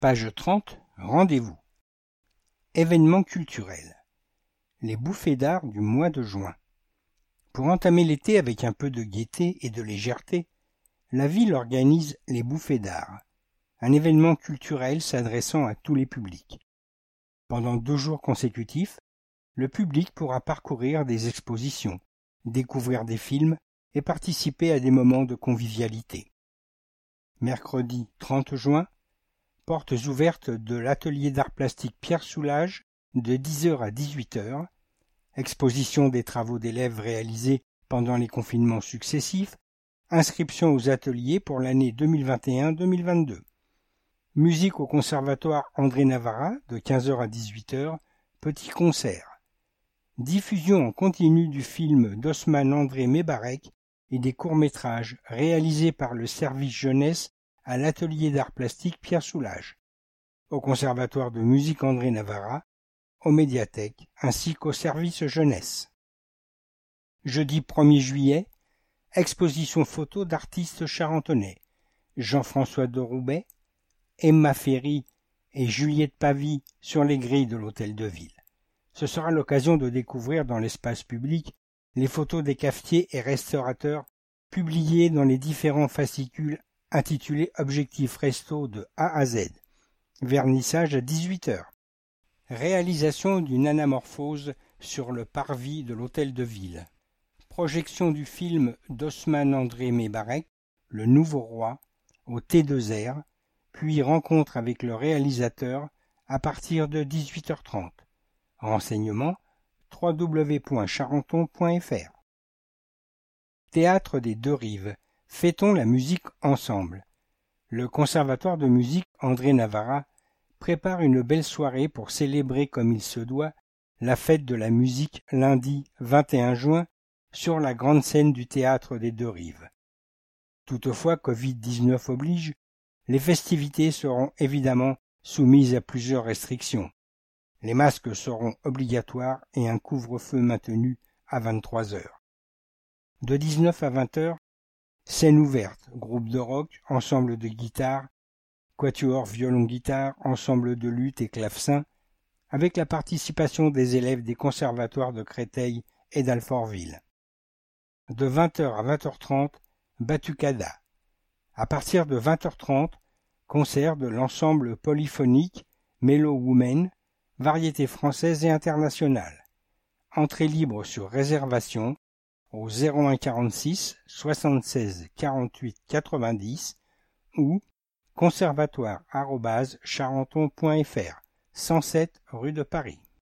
Page 30, rendez-vous. Événements culturels. Les bouffées d'art du mois de juin. Pour entamer l'été avec un peu de gaieté et de légèreté, la ville organise les bouffées d'art, un événement culturel s'adressant à tous les publics. Pendant 2 jours consécutifs, le public pourra parcourir des expositions, découvrir des films et participer à des moments de convivialité. Mercredi 30 juin, portes ouvertes de l'atelier d'art plastique Pierre Soulages de 10h à 18h, exposition des travaux d'élèves réalisés pendant les confinements successifs, inscription aux ateliers pour l'année 2021-2022. Musique au conservatoire André Navarra de 15h à 18h, petit concert. Diffusion en continu du film d'Osman André Mebarek et des courts-métrages réalisés par le service jeunesse à l'atelier d'art plastique Pierre Soulages, au conservatoire de musique André Navarra, aux médiathèques ainsi qu'au service jeunesse. Jeudi 1er juillet, exposition photo d'artistes charentonais, Jean-François de Roubaix, Emma Ferry et Juliette Pavie sur les grilles de l'hôtel de ville. Ce sera l'occasion de découvrir dans l'espace public les photos des cafetiers et restaurateurs publiées dans les différents fascicules intitulés Objectif Resto de A à Z. Vernissage à 18h. Réalisation d'une anamorphose sur le parvis de l'hôtel de ville. Projection du film d'Osman André Mebarek, Le Nouveau Roi, au T2R, puis rencontre avec le réalisateur à partir de 18h30. Renseignements www.charenton.fr. Théâtre des Deux Rives. Fêtons la musique ensemble. Le Conservatoire de musique André Navarra prépare une belle soirée pour célébrer comme il se doit la fête de la musique lundi 21 juin sur la grande scène du Théâtre des Deux Rives. Toutefois, Covid-19 oblige, les festivités seront évidemment soumises à plusieurs restrictions. Les masques seront obligatoires et un couvre-feu maintenu à 23h. De 19 à 20h, scène ouverte, groupe de rock, ensemble de guitare, quatuor violon-guitare, ensemble de luth et clavecin, avec la participation des élèves des conservatoires de Créteil et d'Alfortville. De 20h à 20h30, Batucada. À partir de 20h30, concert de l'ensemble polyphonique Mellow Women, variété française et internationale. Entrée libre sur réservation au 01 46 76 48 90 ou conservatoire@charenton.fr, 107 rue de Paris.